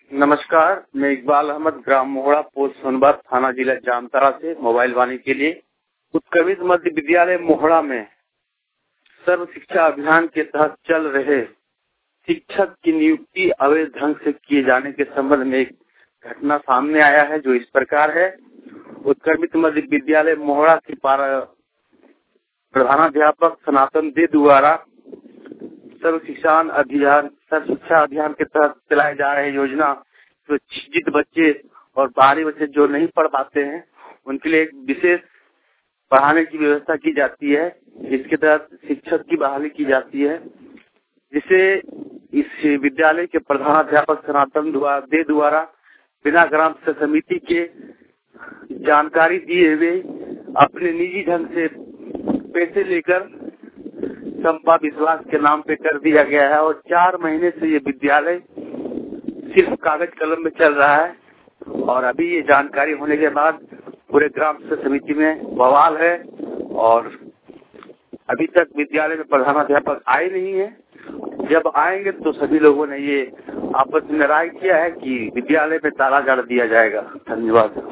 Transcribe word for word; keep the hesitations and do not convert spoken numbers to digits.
नमस्कार, मैं इकबाल अहमद, ग्राम मोहड़ा, पोस्ट सोनभद्र, थाना जिला जामताड़ा से मोबाइल वाणी के लिए। उत्क्रमित मध्य विद्यालय मोहड़ा में सर्व शिक्षा अभियान के तहत चल रहे शिक्षक की नियुक्ति अवैध ढंग से किए जाने के संबंध में एक घटना सामने आया है, जो इस प्रकार है। उत्क्रमित मध्य विद्यालय मोहड़ा की प्रधानाध्यापक सनातन दे द्वारा सर्व शिक्षा अभियान सर्व शिक्षा अभियान के तहत चलाए जा रहे योजना, तो जित बच्चे और बाहरी बच्चे जो नहीं पढ़ पाते हैं, उनके लिए एक विशेष पढ़ाने की व्यवस्था की जाती है। इसके तहत शिक्षक की बहाली की जाती है, जिसे इस विद्यालय के प्रधानाध्यापक सनातन दे द्वारा बिना ग्राम समिति के जानकारी दिए हुए अपने निजी ढंग से पैसे लेकर संपा विश्वास के नाम पे कर दिया गया है। और चार महीने से ये विद्यालय सिर्फ कागज कलम में चल रहा है। और अभी ये जानकारी होने के बाद पूरे ग्राम समिति में बवाल है, और अभी तक विद्यालय में प्रधानाध्यापक आए नहीं है। जब आएंगे तो सभी लोगों ने ये आपस में राय किया है कि विद्यालय में ताला गाड़ दिया जाएगा। धन्यवाद।